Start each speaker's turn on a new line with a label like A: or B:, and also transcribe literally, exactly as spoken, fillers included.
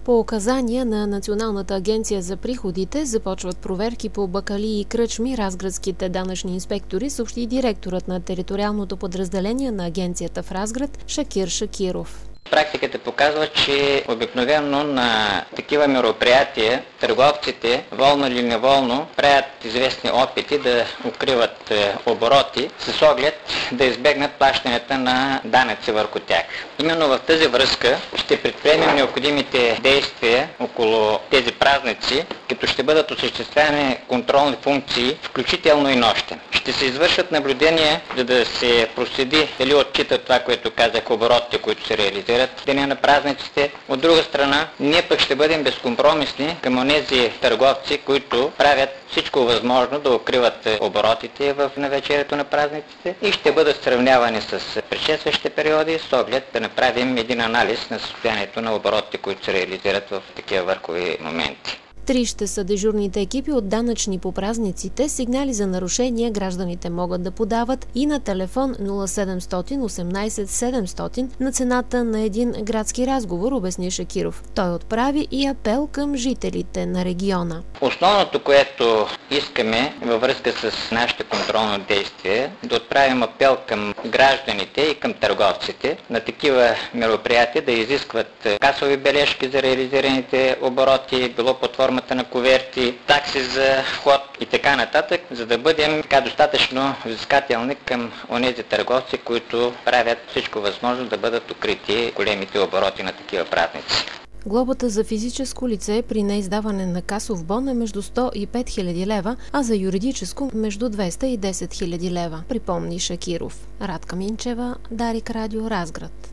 A: По указания на Националната агенция за приходите започват проверки по бакалии и кръчми. Разградските данъчни инспектори, съобщи директорът на териториалното подразделение на агенцията в Разград Шакир Шакиров.
B: Практиката показва, че обикновено на такива мероприятия търговците, волно или неволно, правят известни опити да укриват обороти с оглед да избегнат плащането на данъци върху тях. Именно в тази връзка ще предприемем необходимите действия около тези празници, като ще бъдат осъществявани контролни функции, включително и нощем. Ще се извършват наблюдения, за да се проследи дали отчитат това, което казах, оборотите, които се реализират в деня на празниците. От друга страна, ние пък ще бъдем безкомпромисни към онези търговци, които правят всичко възможно да укриват оборотите в навечерието на празниците и ще бъдат сравнявани с предшестващите периоди с оглед да направим един анализ на състоянието на оборотите, които се реализират в такива върхови моменти.
A: Три ще са дежурните екипи от данъчни по празниците. Сигнали за нарушения гражданите могат да подават и на телефон нула седемстотин осемнайсет седемстотин на цената на един градски разговор, обясни Шакиров. Той отправи и апел към жителите на региона.
B: Основното, което искаме във връзка с нашите контролни действия, да отправим апел към гражданите и към търговците на такива мероприятия да изискват касови бележки за реализираните обороти, било под формата на куверти, такси за вход и така нататък, за да бъдем така достатъчно взискателни към онези търговци, които правят всичко възможно да бъдат укрити големите обороти на такива празници.
A: Глобата за физическо лице при неиздаване на касов бон е между сто и пет хиляди лева, а за юридическо между двеста и десет хиляди лева, припомни Шакиров. Радка Минчева, Дарик Радио, Разград.